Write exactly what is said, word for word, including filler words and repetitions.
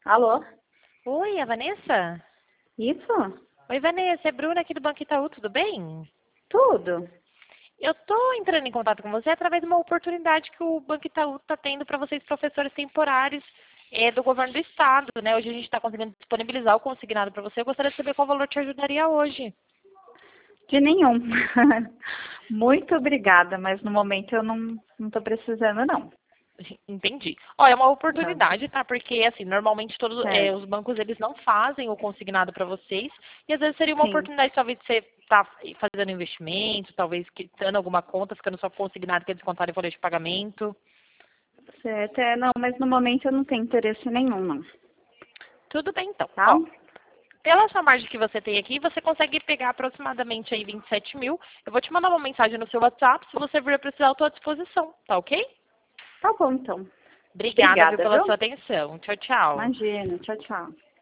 Alô? Oi, é a Vanessa? Isso? Oi, Vanessa, é Bruna aqui do Banco Itaú, tudo bem? Tudo? Eu tô entrando em contato com você através de uma oportunidade que o Banco Itaú está tendo para vocês, professores temporários é, do governo do estado, né? Hoje a gente está conseguindo disponibilizar o consignado para você. Eu gostaria de saber qual valor te ajudaria hoje. De nenhum. Muito obrigada, mas no momento eu não, não tô precisando, não. Entendi. Olha, é uma Tá. oportunidade, tá? Porque, assim, normalmente todos é, Certo. os bancos, eles não fazem o consignado para vocês. E, às vezes, seria uma Sim. oportunidade, talvez, de você estar fazendo investimento, talvez quitando alguma conta, ficando só consignado, que é descontado em folha de pagamento. Certo. É, não, mas no momento eu não tenho interesse nenhum, não. Tudo bem, então. Tá? Ó, pela sua margem que você tem aqui, você consegue pegar aproximadamente aí vinte e sete mil. Eu vou te mandar uma mensagem no seu WhatsApp. Se você vir a precisar, eu estou à disposição. Tá ok? Tá bom, então. Obrigada, viu, Obrigada, pela viu? sua atenção. Tchau, tchau. Imagina. Tchau, tchau.